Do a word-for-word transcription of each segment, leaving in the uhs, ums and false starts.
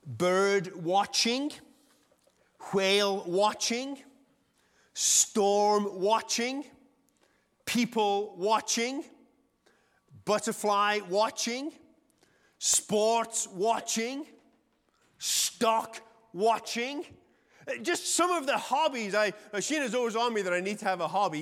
bird watching, whale watching, storm watching, people watching, butterfly watching, sports watching, stock watching. Just some of the hobbies. I, Sheena's always on me that I need to have a hobby.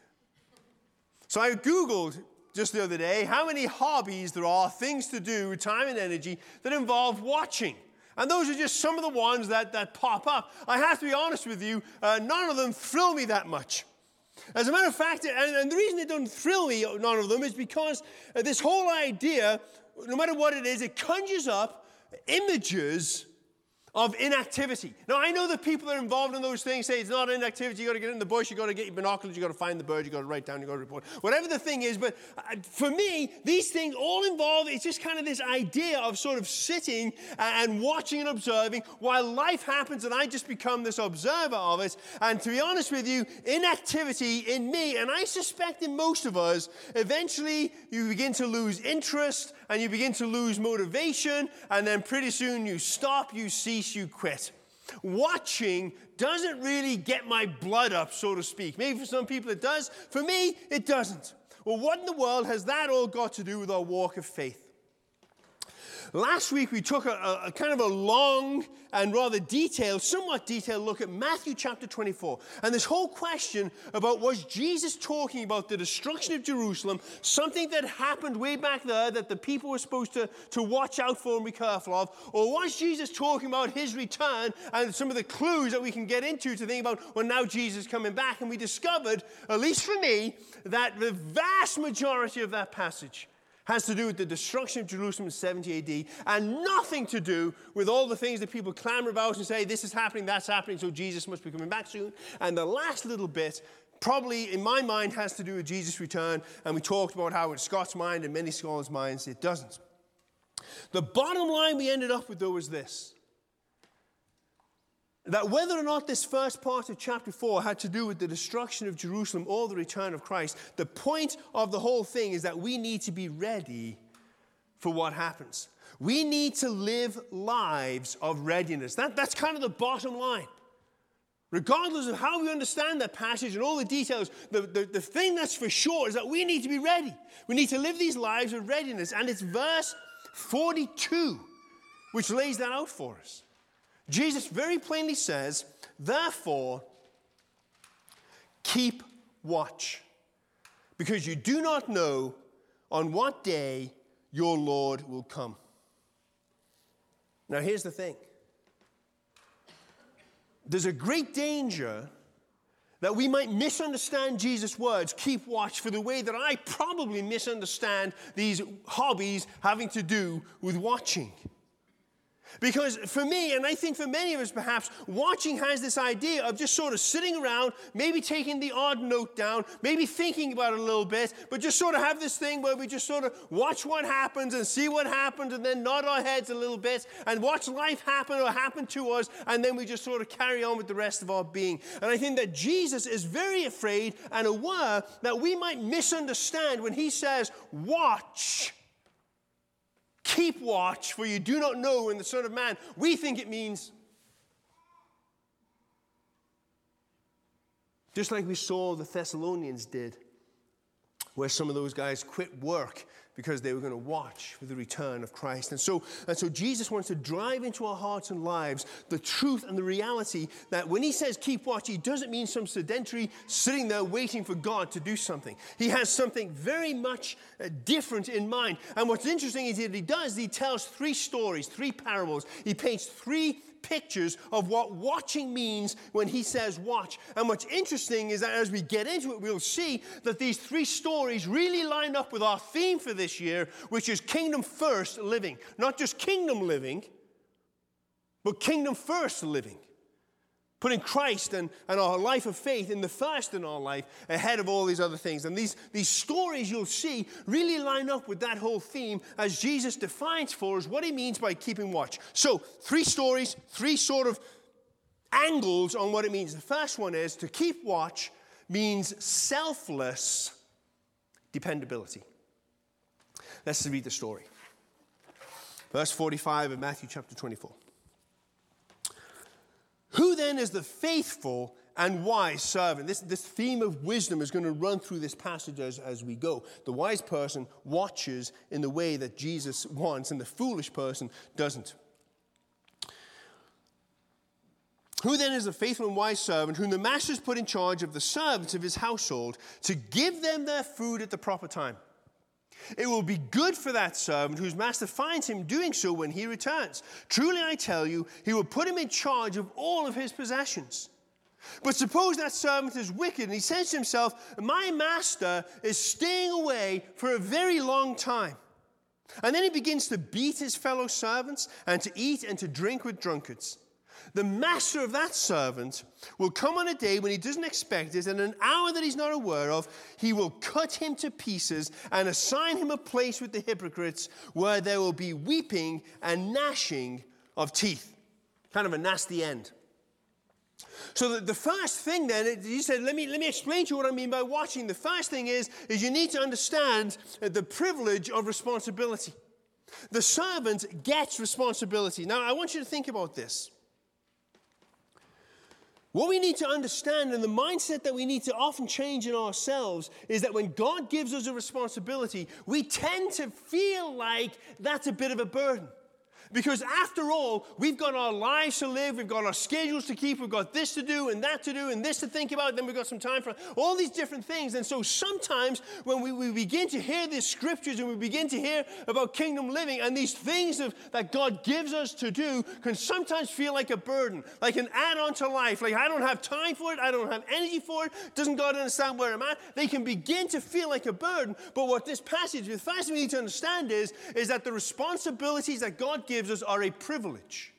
So I Googled just the other day how many hobbies there are, things to do with time and energy that involve watching. And those are just some of the ones that, that pop up. I have to be honest with you, uh, none of them thrill me that much. As a matter of fact, and, and the reason they don't thrill me, none of them, is because uh, this whole idea, no matter what it is, it conjures up images of inactivity. Now, I know that people that are involved in those things say it's not inactivity. You got to get in the bush. You got to get your binoculars. You got to find the bird. You got to write down. You got to report. Whatever the thing is, but for me, these things all involve. It's just kind of this idea of sort of sitting and watching and observing while life happens, and I just become this observer of it. And to be honest with you, inactivity in me, and I suspect in most of us, eventually you begin to lose interest and you begin to lose motivation, and then pretty soon you stop, you cease, you quit. Watching doesn't really get my blood up, so to speak. Maybe for some people it does. For me, it doesn't. Well, what in the world has that all got to do with our walk of faith? Last week we took a, a, a kind of a long and rather detailed, somewhat detailed look at Matthew chapter twenty-four. And this whole question about, was Jesus talking about the destruction of Jerusalem, something that happened way back there that the people were supposed to, to watch out for and be careful of? Or was Jesus talking about his return and some of the clues that we can get into to think about, well, now Jesus is coming back? And we discovered, at least for me, that the vast majority of that passage has to do with the destruction of Jerusalem in seventy A D and nothing to do with all the things that people clamor about and say, this is happening, that's happening, so Jesus must be coming back soon. And the last little bit probably, in my mind, has to do with Jesus' return, and we talked about how in Scott's mind and many scholars' minds it doesn't. The bottom line we ended up with, though, was this: that whether or not this first part of chapter four had to do with the destruction of Jerusalem or the return of Christ, the point of the whole thing is that we need to be ready for what happens. We need to live lives of readiness. That, that's kind of the bottom line. Regardless of how we understand that passage and all the details, the, the, the thing that's for sure is that we need to be ready. We need to live these lives of readiness. And it's verse forty-two which lays that out for us. Jesus very plainly says, therefore, keep watch, because you do not know on what day your Lord will come. Now, here's the thing. There's a great danger that we might misunderstand Jesus' words, keep watch, for the way that I probably misunderstand these hobbies having to do with watching. Because for me, and I think for many of us perhaps, watching has this idea of just sort of sitting around, maybe taking the odd note down, maybe thinking about it a little bit, but just sort of have this thing where we just sort of watch what happens and see what happens and then nod our heads a little bit and watch life happen or happen to us, and then we just sort of carry on with the rest of our being. And I think that Jesus is very afraid and aware that we might misunderstand when he says, watch. Keep watch, for you do not know when the Son of Man. We think it means, just like we saw the Thessalonians did, where some of those guys quit work because they were going to watch for the return of Christ. And so, and so Jesus wants to drive into our hearts and lives the truth and the reality that when he says keep watch, he doesn't mean some sedentary sitting there waiting for God to do something. He has something very much uh, different in mind. And what's interesting is that he does, he tells three stories, three parables. He paints three pictures of what watching means when he says watch. And what's interesting is that as we get into it, we'll see that these three stories really line up with our theme for this year, which is kingdom first living. Not just kingdom living, but kingdom first living. Putting Christ and, and our life of faith in the first in our life ahead of all these other things. And these, these stories you'll see really line up with that whole theme as Jesus defines for us what he means by keeping watch. So, three stories, three sort of angles on what it means. The first one is to keep watch means selfless dependability. Let's read the story. Verse forty-five of Matthew chapter twenty-four. then is the faithful and wise servant? This, this theme of wisdom is going to run through this passage as, as we go. The wise person watches in the way that Jesus wants, and the foolish person doesn't. Who then is the faithful and wise servant whom the master has put in charge of the servants of his household to give them their food at the proper time? It will be good for that servant whose master finds him doing so when he returns. Truly I tell you, he will put him in charge of all of his possessions. But suppose that servant is wicked and he says to himself, my master is staying away for a very long time. And then he begins to beat his fellow servants and to eat and to drink with drunkards. The master of that servant will come on a day when he doesn't expect it, and an hour that he's not aware of, he will cut him to pieces and assign him a place with the hypocrites where there will be weeping and gnashing of teeth. Kind of a nasty end. So the, the first thing then, he said, let me, let me explain to you what I mean by watching. The first thing is, is you need to understand the privilege of responsibility. The servant gets responsibility. Now, I want you to think about this. What we need to understand, and the mindset that we need to often change in ourselves, is that when God gives us a responsibility, we tend to feel like that's a bit of a burden. Because after all, we've got our lives to live, we've got our schedules to keep, we've got this to do and that to do and this to think about, then we've got some time for all these different things. And so sometimes when we, we begin to hear these scriptures and we begin to hear about kingdom living and these things of, that God gives us to do can sometimes feel like a burden, like an add-on to life. Like I don't have time for it, I don't have energy for it, doesn't God understand where I'm at? They can begin to feel like a burden. But what this passage, the first thing we need to understand is, is that the responsibilities that God gives gives us are a privilege,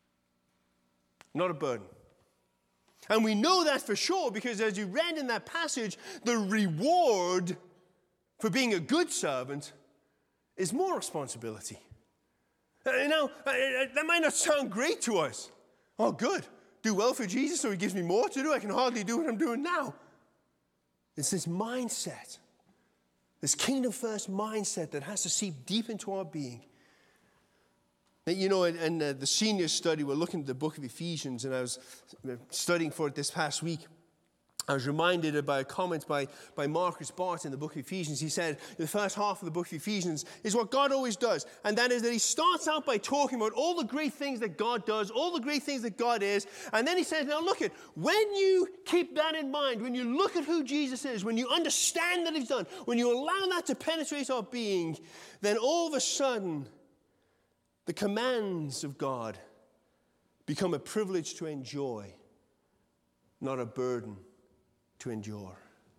not a burden. And we know that for sure because as you read in that passage, the reward for being a good servant is more responsibility. Now, that might not sound great to us. Oh, good. Do well for Jesus so he gives me more to do. I can hardly do what I'm doing now. It's this mindset, this kingdom first mindset that has to seep deep into our being. You know, in uh, the senior study, we're looking at the book of Ephesians, and I was studying for it this past week. I was reminded by a comment by, by Marcus Barth in the book of Ephesians. He said, the first half of the book of Ephesians is what God always does. And that is that he starts out by talking about all the great things that God does, all the great things that God is. And then he says, now look at, when you keep that in mind, when you look at who Jesus is, when you understand that he's done, when you allow that to penetrate our being, then all of a sudden, the commands of God become a privilege to enjoy, not a burden to endure.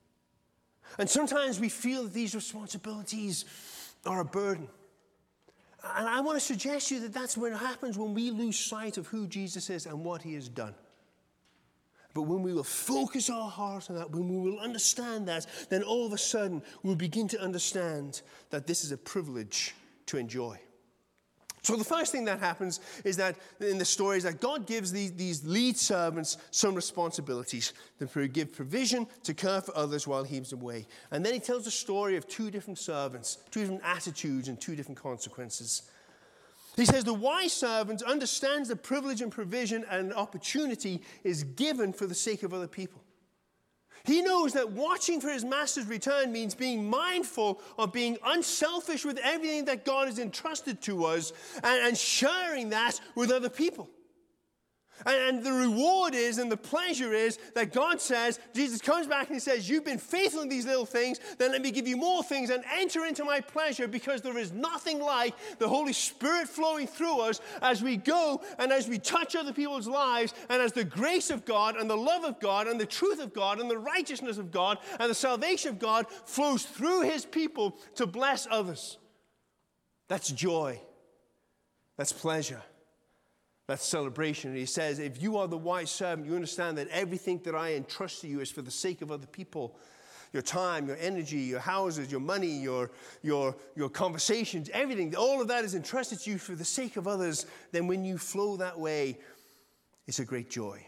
And sometimes we feel that these responsibilities are a burden. And I want to suggest to you that that's what happens when we lose sight of who Jesus is and what he has done. But when we will focus our heart on that, when we will understand that, then all of a sudden we'll begin to understand that this is a privilege to enjoy. So the first thing that happens is that in the story is that God gives these, these lead servants some responsibilities. To give provision, to care for others while he's away. And then he tells the story of two different servants, two different attitudes and two different consequences. He says the wise servant understands the privilege and provision and opportunity is given for the sake of other people. He knows that watching for his master's return means being mindful of being unselfish with everything that God has entrusted to us and, and sharing that with other people. And, and the reward is and the pleasure is that God says, Jesus comes back and he says, you've been faithful in these little things, then let me give you more things and enter into my pleasure, because there is nothing like the Holy Spirit flowing through us as we go and as we touch other people's lives, and as the grace of God and the love of God and the truth of God and the righteousness of God and the salvation of God flows through his people to bless others. That's joy. That's pleasure. That's celebration. And he says, if you are the wise servant, you understand that everything that I entrust to you is for the sake of other people. Your time, your energy, your houses, your money, your, your, your conversations, everything, all of that is entrusted to you for the sake of others. Then when you flow that way, it's a great joy.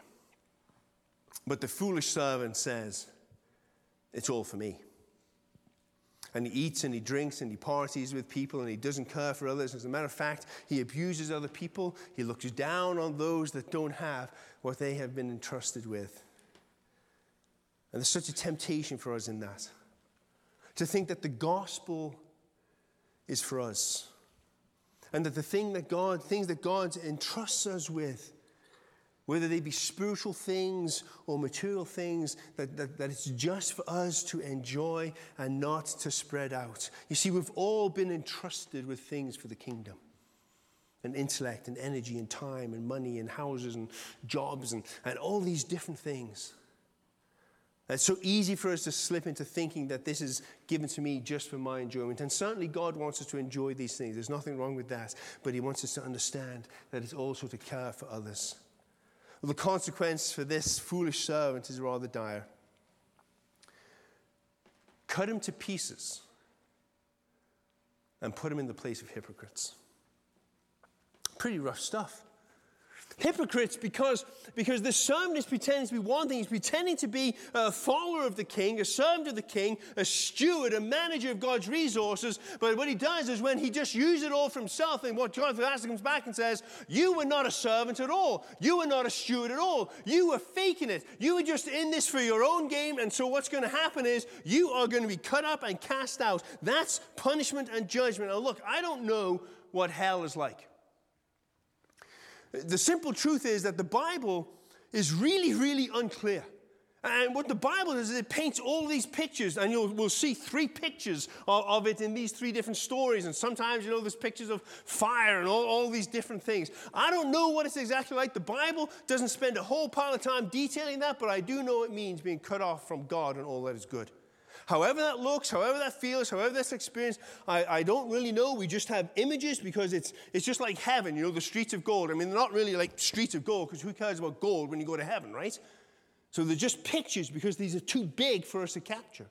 But the foolish servant says, it's all for me. And he eats and he drinks and he parties with people and he doesn't care for others. As a matter of fact, he abuses other people. He looks down on those that don't have what they have been entrusted with. And there's such a temptation for us in that. To think that the gospel is for us. And that the thing that God, things that God entrusts us with, whether they be spiritual things or material things, that, that, that it's just for us to enjoy and not to spread out. You see, we've all been entrusted with things for the kingdom. And intellect and energy and time and money and houses and jobs and, and all these different things. It's so easy for us to slip into thinking that this is given to me just for my enjoyment. And certainly God wants us to enjoy these things. There's nothing wrong with that. But he wants us to understand that it's also to care for others. Well, the consequence for this foolish servant is rather dire. Cut him to pieces and put him in the place of hypocrites. Pretty rough stuff. Hypocrites because, because the servant is pretending to be one thing. He's pretending to be a follower of the king, a servant of the king, a steward, a manager of God's resources. But what he does is when he just uses it all for himself, and what God comes back and says, you were not a servant at all. You were not a steward at all. You were faking it. You were just in this for your own game. And so what's going to happen is you are going to be cut up and cast out. That's punishment and judgment. Now look, I don't know what hell is like. The simple truth is that the Bible is really, really unclear. And what the Bible does is it paints all these pictures, and you'll we'll see three pictures of, of it in these three different stories. And sometimes, you know, there's pictures of fire and all, all these different things. I don't know what it's exactly like. The Bible doesn't spend a whole pile of time detailing that, but I do know it means being cut off from God and all that is good. However that looks, however that feels, however that's experienced, I, I don't really know. We just have images because it's it's just like heaven, you know, the streets of gold. I mean, they're not really like streets of gold because who cares about gold when you go to heaven, right? So they're just pictures because these are too big for us to capture.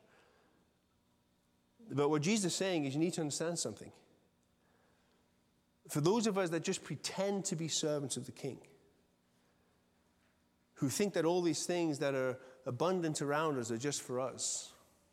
But what Jesus is saying is you need to understand something. For those of us that just pretend to be servants of the King, who think that all these things that are abundant around us are just for us,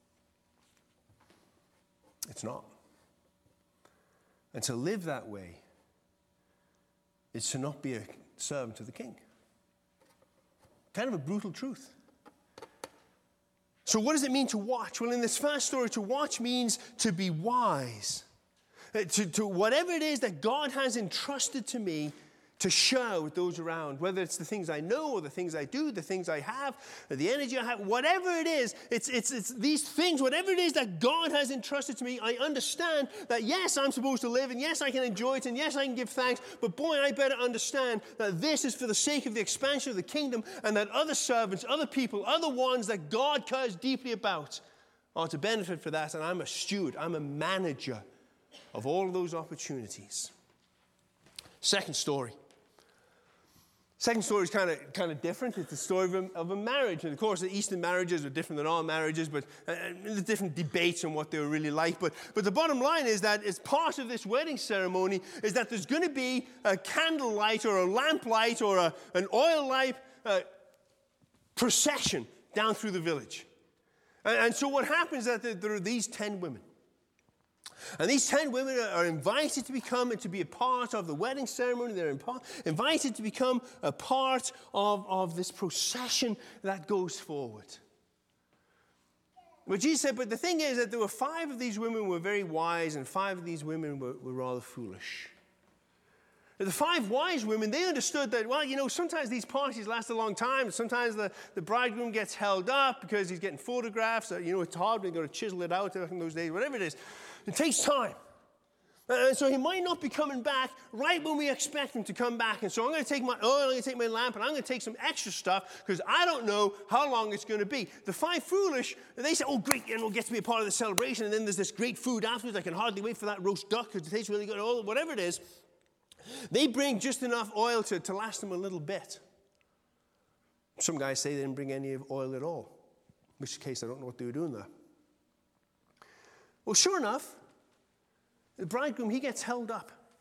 it's not. And to live that way is to not be a servant of the King. Kind of a brutal truth. So what does it mean to watch? Well, in this first story, to watch means to be wise. To, to whatever it is that God has entrusted to me, to share with those around, whether it's the things I know or the things I do, the things I have, the energy I have, whatever it is, it's, it's, it's these things, whatever it is that God has entrusted to me, I understand that yes, I'm supposed to live, and yes, I can enjoy it, and yes, I can give thanks, but boy, I better understand that this is for the sake of the expansion of the kingdom, and that other servants, other people, other ones that God cares deeply about are to benefit for that, and I'm a steward, I'm a manager of all of those opportunities. Second story. Second story is kind of kind of different. It's the story of a, of a marriage. And of course, the Eastern marriages are different than our marriages, but uh, there's different debates on what they were really like. But, but the bottom line is that as part of this wedding ceremony is that there's going to be a candlelight or a lamplight or a, an oil light uh, procession down through the village. And, and so what happens is that there are these ten women. And these ten women are invited to become and to be a part of the wedding ceremony. They're invited to become a part of, of this procession that goes forward. But Jesus said, but the thing is that there were five of these women who were very wise, and five of these women were, were rather foolish. The five wise women, they understood that, well, you know, sometimes these parties last a long time. Sometimes the, the bridegroom gets held up because he's getting photographs. You know, it's hard. They've got to chisel it out in those days, whatever it is. It takes time. And so he might not be coming back right when we expect him to come back. And so I'm going to take my oil, I'm going to take my lamp, and I'm going to take some extra stuff because I don't know how long it's going to be. The five foolish, they say, oh, great, and we'll get to be a part of the celebration. And then there's this great food afterwards. I can hardly wait for that roast duck because it tastes really good, or whatever it is. They bring just enough oil to, to last them a little bit. Some guys say they didn't bring any oil at all, in which case I don't know what they were doing there. Well, sure enough, the bridegroom, he gets held up.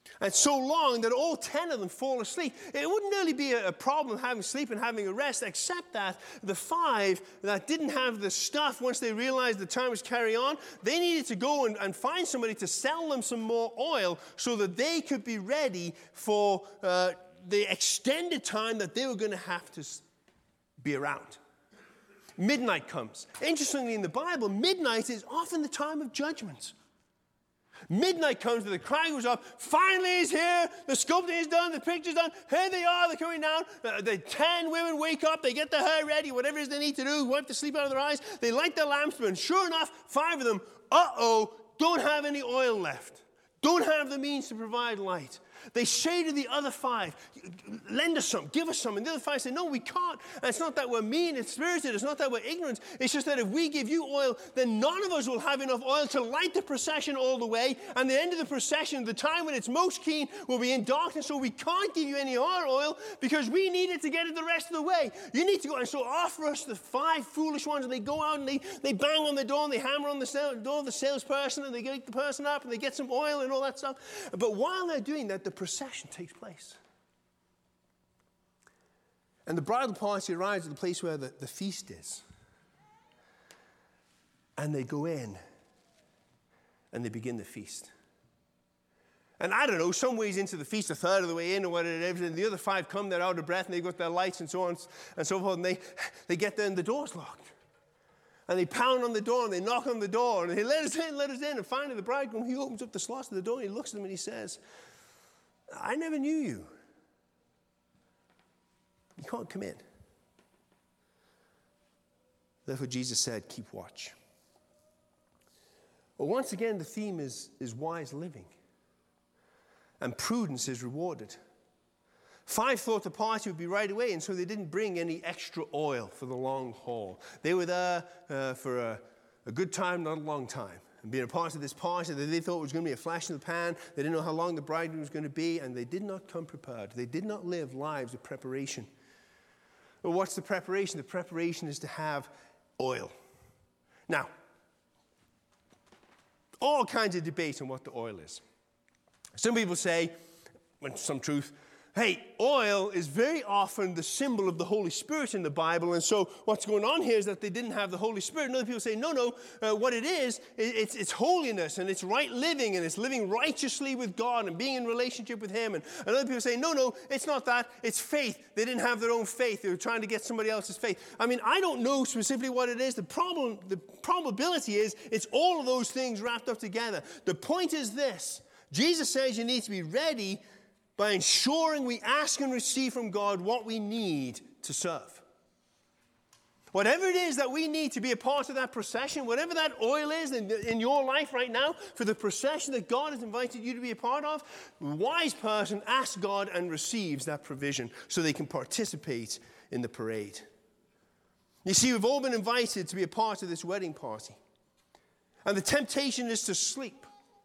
And so long that all ten of them fall asleep. It wouldn't really be a problem having sleep and having a rest, except that the five that didn't have the stuff, once they realized the time was carry on, they needed to go and, and find somebody to sell them some more oil so that they could be ready for uh, the extended time that they were going to have to be around. Midnight comes. Interestingly, in the Bible, midnight is often the time of judgment. Midnight comes, the cry goes up, finally he's here, the sculpting is done, the picture's done, here they are, they're coming down, uh, the ten women wake up, they get their hair ready, whatever it is they need to do, wipe the sleep out of their eyes, they light their lamps, but sure enough, five of them, uh-oh, don't have any oil left, don't have the means to provide light. They say to the other five, lend us some, give us some. And the other five say, no, we can't. And it's not that we're mean and spirited. It's not that we're ignorant. It's just that if we give you oil, then none of us will have enough oil to light the procession all the way. And the end of the procession, the time when it's most keen, will be in darkness. So we can't give you any our oil because we need it to get it the rest of the way. You need to go. And so offer us the five foolish ones. And they go out and they, they bang on the door and they hammer on the sale, door of the salesperson and they wake the person up and they get some oil and all that stuff. But while they're doing that, the procession takes place. And the bridal party arrives at the place where the, the feast is. And they go in and they begin the feast. And I don't know, some ways into the feast, a third of the way in or whatever, and the other five come, they're out of breath, and they've got their lights and so on and so forth, and they, they get there and the door's locked. And they pound on the door and they knock on the door and they let us in, let us in. And finally the bridegroom, he opens up the slot of the door and he looks at them and he says, I never knew you. You can't come in. Therefore, Jesus said, keep watch. Well, once again, the theme is, is wise living. And prudence is rewarded. Five thought the party would be right away, and so they didn't bring any extra oil for the long haul. They were there uh, for a, a good time, not a long time. And being a part of this party that they thought was going to be a flash in the pan. They didn't know how long the bridegroom was going to be, and they did not come prepared. They did not live lives of preparation. Well, what's the preparation? The preparation is to have oil. Now, all kinds of debate on what the oil is. Some people say, with some truth, hey, oil is very often the symbol of the Holy Spirit in the Bible, and so what's going on here is that they didn't have the Holy Spirit. And other people say, no, no, uh, what it is, it's, it's holiness, and it's right living, and it's living righteously with God, and being in relationship with Him. And, and other people say, no, no, it's not that, it's faith. They didn't have their own faith. They were trying to get somebody else's faith. I mean, I don't know specifically what it is. The problem, the probability is it's all of those things wrapped up together. The point is this. Jesus says you need to be ready by ensuring we ask and receive from God what we need to serve. Whatever it is that we need to be a part of that procession, whatever that oil is in, in your life right now, for the procession that God has invited you to be a part of, the wise person asks God and receives that provision so they can participate in the parade. You see, we've all been invited to be a part of this wedding party. And the temptation is to sleep.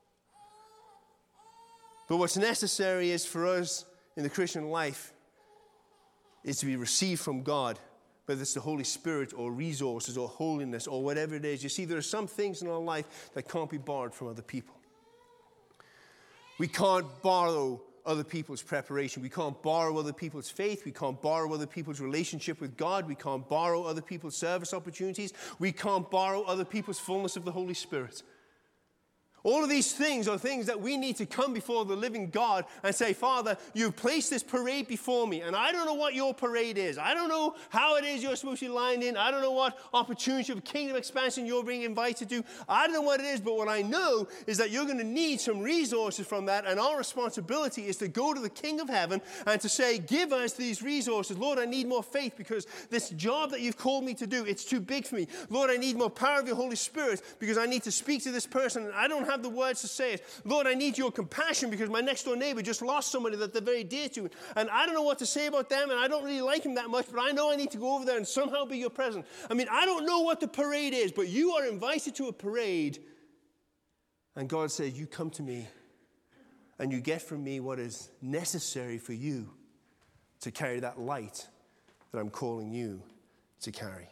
But what's necessary is for us in the Christian life is to be received from God, whether it's the Holy Spirit or resources or holiness or whatever it is. You see, there are some things in our life that can't be borrowed from other people. We can't borrow other people's preparation. We can't borrow other people's faith. We can't borrow other people's relationship with God. We can't borrow other people's service opportunities. We can't borrow other people's fullness of the Holy Spirit. All of these things are things that we need to come before the living God and say, Father, you've placed this parade before me, and I don't know what your parade is. I don't know how it is you're supposed to be lined in. I don't know what opportunity of kingdom expansion you're being invited to. I don't know what it is, but what I know is that you're going to need some resources from that, and our responsibility is to go to the King of Heaven and to say, give us these resources. Lord, I need more faith because this job that you've called me to do, it's too big for me. Lord, I need more power of your Holy Spirit because I need to speak to this person, and I don't have the words to say it. Lord, I need your compassion because my next door neighbor just lost somebody that they're very dear to, and I don't know what to say about them, and I don't really like him that much, but I know I need to go over there and somehow be your present. I mean, I don't know what the parade is, but you are invited to a parade, and God says, you come to me, and you get from me what is necessary for you to carry that light that I'm calling you to carry.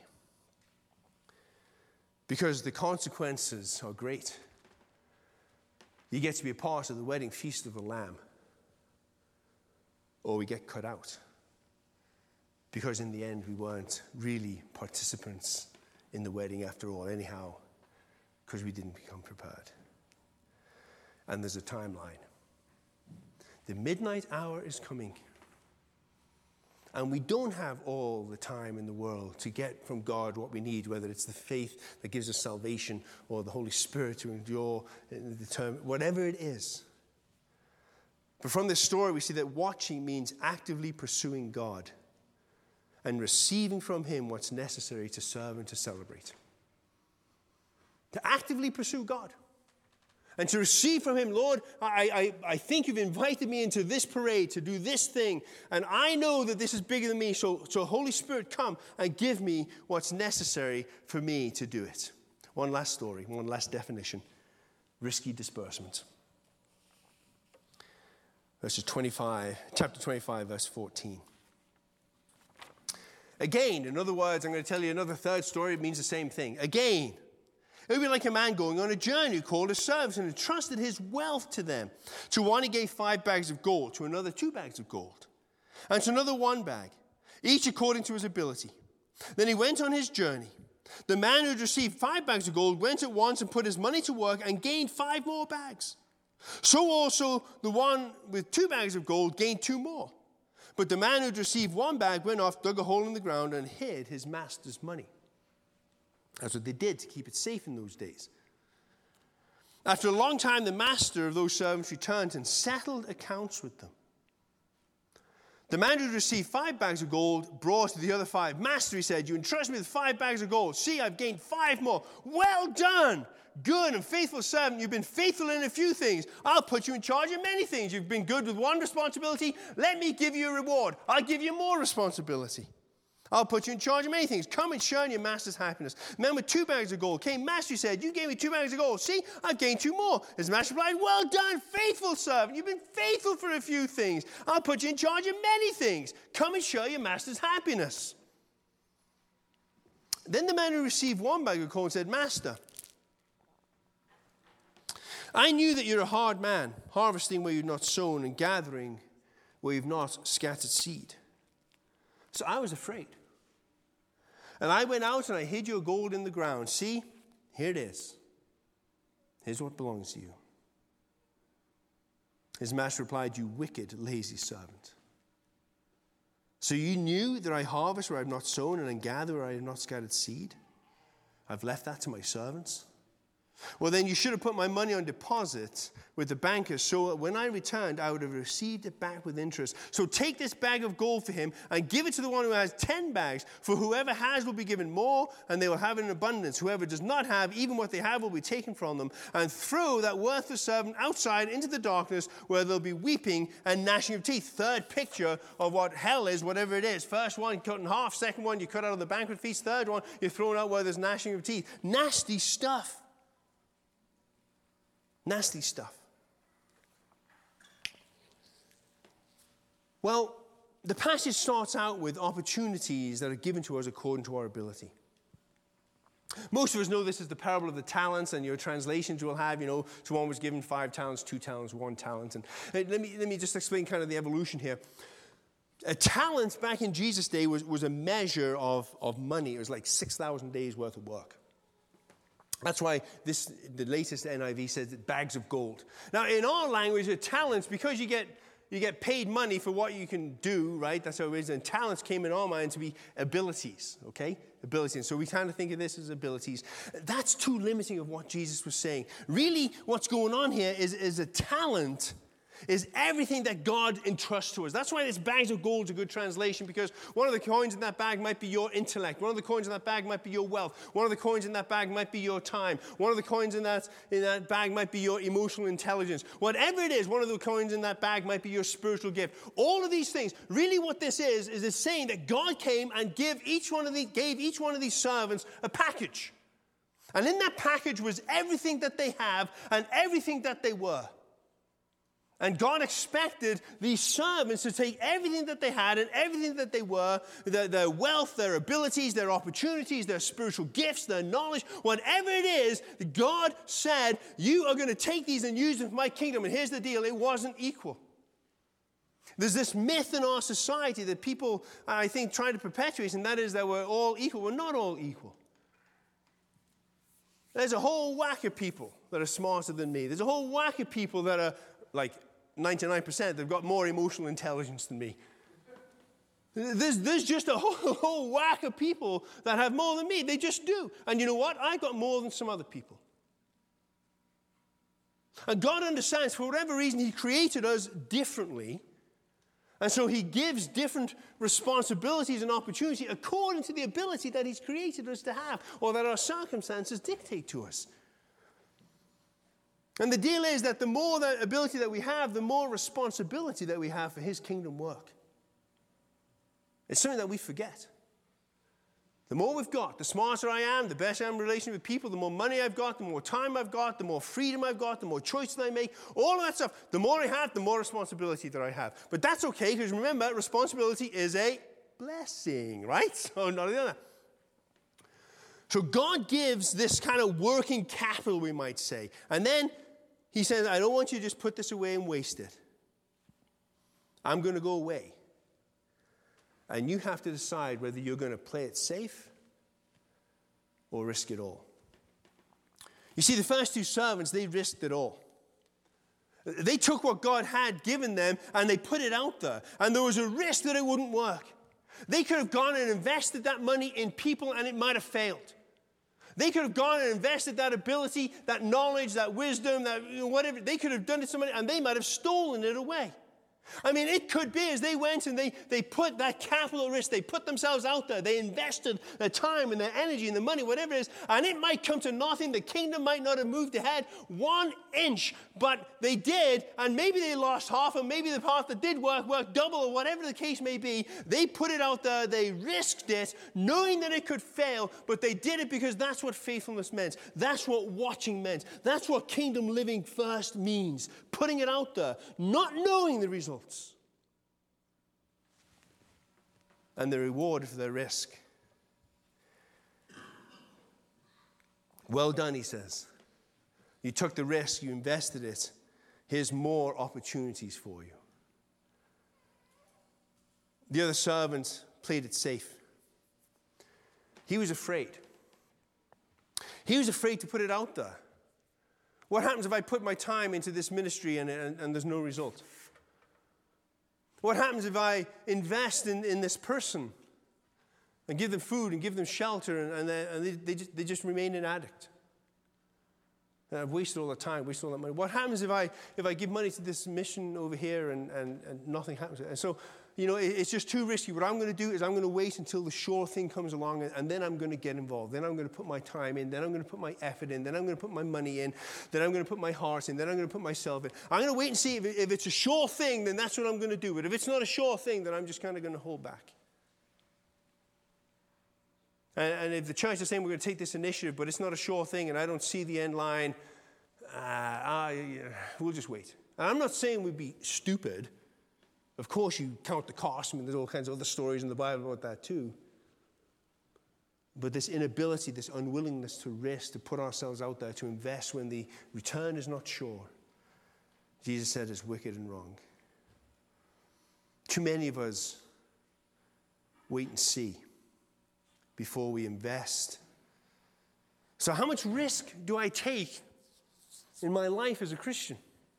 Because the consequences are great. You get to be a part of the wedding feast of the Lamb. or we get cut out. Because in the end, we weren't really participants in the wedding after all, anyhow, because we didn't become prepared. And there's a timeline. The midnight hour is coming. And we don't have all the time in the world to get from God what we need, whether it's the faith that gives us salvation or the Holy Spirit to endure, the term, whatever it is. But from this story, we see that watching means actively pursuing God and receiving from him what's necessary to serve and to celebrate. To actively pursue God. And to receive from him, Lord, I, I, I think you've invited me into this parade to do this thing. And I know that this is bigger than me. So, so Holy Spirit, come and give me what's necessary for me to do it. One last story, one last definition. Risky disbursement. Verses twenty-five, chapter twenty-five, verse fourteen. Again, in other words, I'm going to tell you another third story. It means the same thing. Again. It would be like a man going on a journey who called his servants and entrusted his wealth to them. To one he gave five bags of gold, to another two bags of gold, and to another one bag, each according to his ability. Then he went on his journey. The man who had received five bags of gold went at once and put his money to work and gained five more bags. So also the one with two bags of gold gained two more. But the man who had received one bag went off, dug a hole in the ground, and hid his master's money. That's what they did to keep it safe in those days. After a long time, the master of those servants returned and settled accounts with them. The man who received five bags of gold brought the other five. Master, he said, you entrust me with five bags of gold. See, I've gained five more. Well done, good and faithful servant. You've been faithful in a few things. I'll put you in charge of many things. You've been good with one responsibility. Let me give you a reward. I'll give you more responsibility. I'll put you in charge of many things. Come and share in your master's happiness. The man with two bags of gold came. Master, he said, you gave me two bags of gold. See, I've gained two more. His master replied, well done, faithful servant. You've been faithful for a few things. I'll put you in charge of many things. Come and share your master's happiness. Then the man who received one bag of gold said, Master, I knew that you're a hard man, harvesting where you've not sown and gathering where you've not scattered seed. So I was afraid. And I went out and I hid your gold in the ground. See, here it is. Here's what belongs to you. His master replied, you wicked, lazy servant. So you knew that I harvest where I have not sown and gather where I have not scattered seed? I've left that to my servants. Well, then you should have put my money on deposit with the bankers, so that when I returned, I would have received it back with interest. So take this bag of gold for him and give it to the one who has ten bags. For whoever has will be given more, and they will have it in abundance. Whoever does not have, even what they have will be taken from them. And throw that worthless servant outside into the darkness, where there'll be weeping and gnashing of teeth. Third picture of what hell is, whatever it is. First one, cut in half. Second one, you cut out of the banquet feast. Third one, you're thrown out where there's gnashing of teeth. Nasty stuff. Nasty stuff. Well, the passage starts out with opportunities that are given to us according to our ability. Most of us know this is the parable of the talents, and your translations will have, you know, to one was given five talents, two talents, one talent. And let me, let me just explain kind of the evolution here. A talent back in Jesus' day was, was a measure of, of money. It was like six thousand days worth of work. That's why this, the latest N I V says bags of gold. Now, in our language, a talents, because you get you get paid money for what you can do, right? That's how it is. And talents came in our mind to be abilities, okay? Abilities. And so we kind of think of this as abilities. That's too limiting of what Jesus was saying. Really, what's going on here is, is a talent is everything that God entrusts to us. That's why this bags of gold is a good translation, because one of the coins in that bag might be your intellect. One of the coins in that bag might be your wealth. One of the coins in that bag might be your time. One of the coins in that, in that bag might be your emotional intelligence. Whatever it is, one of the coins in that bag might be your spiritual gift. All of these things, really what this is, is it's saying that God came and give each one of the, gave each one of these servants a package. And in that package was everything that they have and everything that they were. And God expected these servants to take everything that they had and everything that they were, their, their wealth, their abilities, their opportunities, their spiritual gifts, their knowledge, whatever it is, God said, you are going to take these and use them for my kingdom. And here's the deal, it wasn't equal. There's this myth in our society that people, I think, try to perpetuate, and that is that we're all equal. We're not all equal. There's a whole whack of people that are smarter than me. There's a whole whack of people that are, like ninety-nine percent, they've got more emotional intelligence than me. There's, there's just a whole, whole whack of people that have more than me. They just do. And you know what? I've got more than some other people. And God understands, for whatever reason, He created us differently. And so He gives different responsibilities and opportunity according to the ability that He's created us to have, or that our circumstances dictate to us. And the deal is that the more that ability that we have, the more responsibility that we have for His kingdom work. It's something that we forget. The more we've got, the smarter I am, the better I'm in relation with people, the more money I've got, the more time I've got, the more freedom I've got, the more choices I make, all of that stuff. The more I have, the more responsibility that I have. But that's okay, because remember, responsibility is a blessing, right? So not the other. So God gives this kind of working capital, we might say. And then He says, I don't want you to just put this away and waste it. I'm going to go away. And you have to decide whether you're going to play it safe or risk it all. You see, the first two servants, they risked it all. They took what God had given them and they put it out there. And there was a risk that it wouldn't work. They could have gone and invested that money in people and it might have failed. They could have gone and invested that ability, that knowledge, that wisdom, that you know, whatever. They could have done it to somebody and they might have stolen it away. I mean, it could be as they went and they, they put that capital risk, they put themselves out there, they invested their time and their energy and the money, whatever it is, and it might come to nothing. The kingdom might not have moved ahead one inch, but they did, and maybe they lost half, and maybe the part that did work worked double, or whatever the case may be. They put it out there, they risked it, knowing that it could fail, but they did it because that's what faithfulness meant. That's what watching meant. That's what kingdom living first means. Putting it out there, not knowing the results. And the reward for their risk. Well done, He says. You took the risk, you invested it. Here's more opportunities for you. The other servant played it safe. He was afraid. He was afraid to put it out there. What happens if I put my time into this ministry and, and, and there's no result? What happens if I invest in, in this person and give them food and give them shelter and, and, they, and they, they, just, they just remain an addict? And I've wasted all the time, wasted all that money. What happens if I if I give money to this mission over here and, and, and nothing happens? And so, you know, it, it's just too risky. What I'm going to do is I'm going to wait until the sure thing comes along, and, and then I'm going to get involved. Then I'm going to put my time in. Then I'm going to put my effort in. Then I'm going to put my money in. Then I'm going to put my heart in. Then I'm going to put myself in. I'm going to wait and see if, it, if it's a sure thing, then that's what I'm going to do. But if it's not a sure thing, then I'm just kind of going to hold back. And, and if the church is saying we're going to take this initiative, but it's not a sure thing, and I don't see the end line, uh, uh, we'll just wait. And I'm not saying we'd be stupid. Of course, you count the cost. I mean, there's all kinds of other stories in the Bible about that too. But this inability, this unwillingness to risk, to put ourselves out there, to invest when the return is not sure, Jesus said is wicked and wrong. Too many of us wait and see before we invest. So how much risk do I take in my life as a Christian?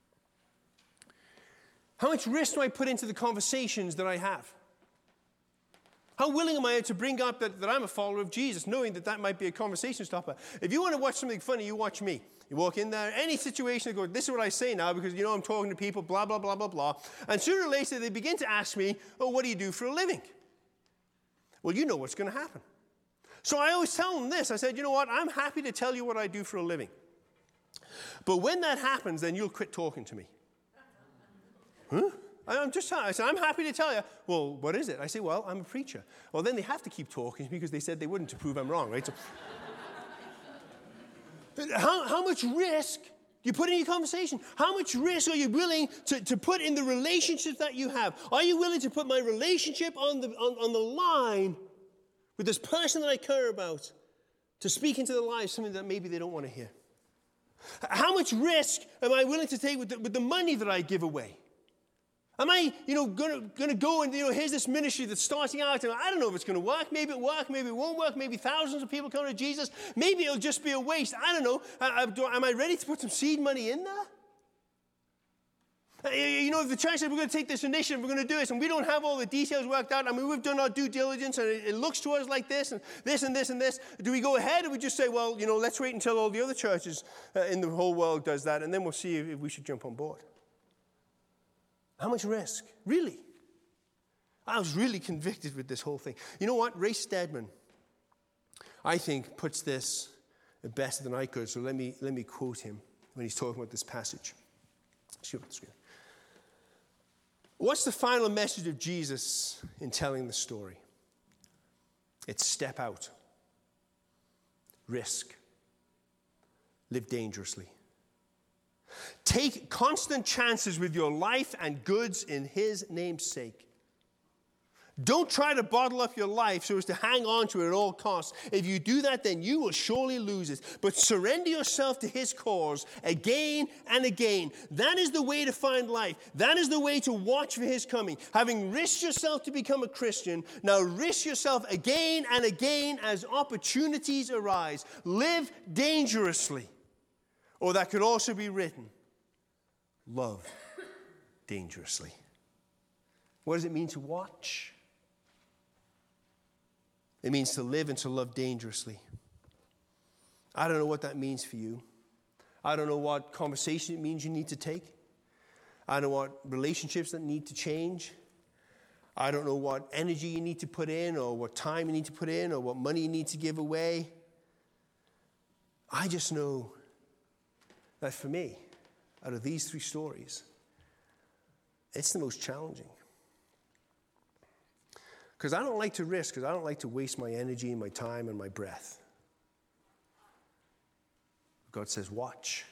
How much risk do I put into the conversations that I have? How willing am I to bring up that, that I'm a follower of Jesus, knowing that that might be a conversation stopper? If you want to watch something funny, you watch me. You walk in there, any situation, you go, this is what I say now because, you know, I'm talking to people, blah, blah, blah, blah, blah. And sooner or later, they begin to ask me, oh, what do you do for a living? Well, you know what's going to happen. So I always tell them this. I said, you know what? I'm happy to tell you what I do for a living. But when that happens, then you'll quit talking to me. Huh? I'm just telling you. I said, I'm happy to tell you. Well, what is it? I say, well, I'm a preacher. Well, then they have to keep talking because they said they wouldn't to prove I'm wrong, right? So, how, how much risk do you put in your conversation? How much risk are you willing to, to put in the relationships that you have? Are you willing to put my relationship on the, on, on the line with this person that I care about to speak into their lives something that maybe they don't want to hear? How much risk am I willing to take with the, with the money that I give away? Am I, you know, going to go and, you know, here's this ministry that's starting out, and I don't know if it's going to work. Maybe it'll work, maybe it won't work. Maybe thousands of people come to Jesus. Maybe it'll just be a waste. I don't know. I, I, do, am I ready to put some seed money in there? You know, if the church says we're going to take this initiative, we're going to do this, and we don't have all the details worked out, I mean, we've done our due diligence, and it, it looks to us like this, and this, and this, and this. Do we go ahead, or we just say, well, you know, let's wait until all the other churches uh, in the whole world does that, and then we'll see if, if we should jump on board? How much risk? Really? I was really convicted with this whole thing. You know what? Ray Stedman, I think, puts this better than I could, so let me, let me quote him when he's talking about this passage. See what the screen. What's the final message of Jesus in telling the story? It's step out, risk, live dangerously. Take constant chances with your life and goods in his name's sake. Don't try to bottle up your life so as to hang on to it at all costs. If you do that, then you will surely lose it. But surrender yourself to his cause again and again. That is the way to find life. That is the way to watch for his coming. Having risked yourself to become a Christian, now risk yourself again and again as opportunities arise. Live dangerously. Or that could also be written, love dangerously. What does it mean to watch? It means to live and to love dangerously. I don't know what that means for you. I don't know what conversation it means you need to take. I don't know what relationships that need to change. I don't know what energy you need to put in, or what time you need to put in, or what money you need to give away. I just know that for me, out of these three stories, it's the most challenging. Because I don't like to risk, because I don't like to waste my energy and my time and my breath. God says, watch,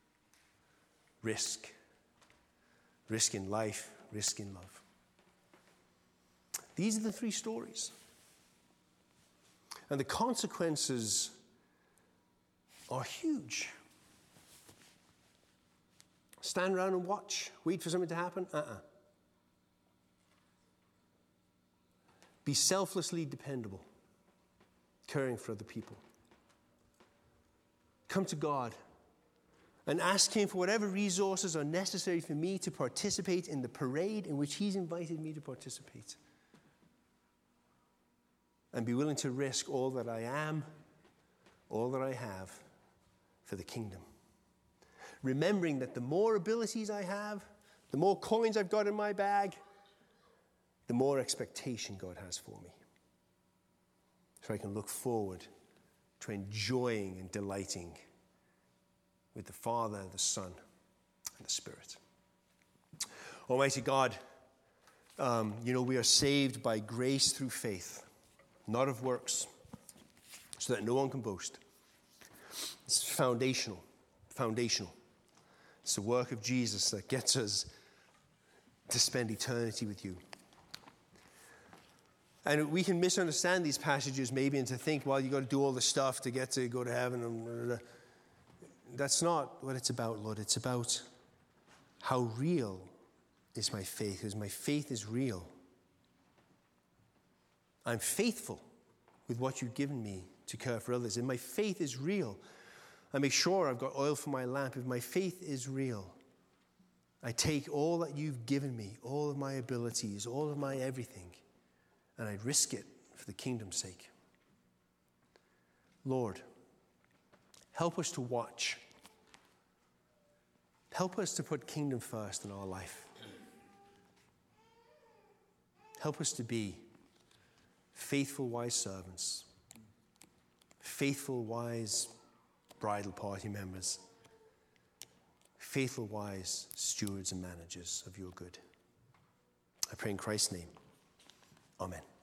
risk, risk in life, risk in love. These are the three stories. And the consequences are huge. Stand around and watch, wait for something to happen? Uh-uh. Be selflessly dependable, caring for other people. Come to God and ask him for whatever resources are necessary for me to participate in the parade in which he's invited me to participate. And be willing to risk all that I am, all that I have for the kingdom. Remembering that the more abilities I have, the more coins I've got in my bag, the more expectation God has for me. So I can look forward to enjoying and delighting with the Father, the Son, and the Spirit. Almighty God, um, you know, we are saved by grace through faith, not of works, so that no one can boast. It's foundational, foundational. It's the work of Jesus that gets us to spend eternity with you. And we can misunderstand these passages maybe and to think, well, you've got to do all the stuff to get to go to heaven. And that's not what it's about, Lord. It's about how real is my faith, because my faith is real. I'm faithful with what you've given me to care for others, and my faith is real. I make sure I've got oil for my lamp. If my faith is real, I take all that you've given me, all of my abilities, all of my everything, and I risk it for the kingdom's sake. Lord, help us to watch. Help us to put kingdom first in our life. Help us to be faithful, wise servants, faithful, wise bridal party members, faithful, wise stewards and managers of your good. I pray in Christ's name. Amen.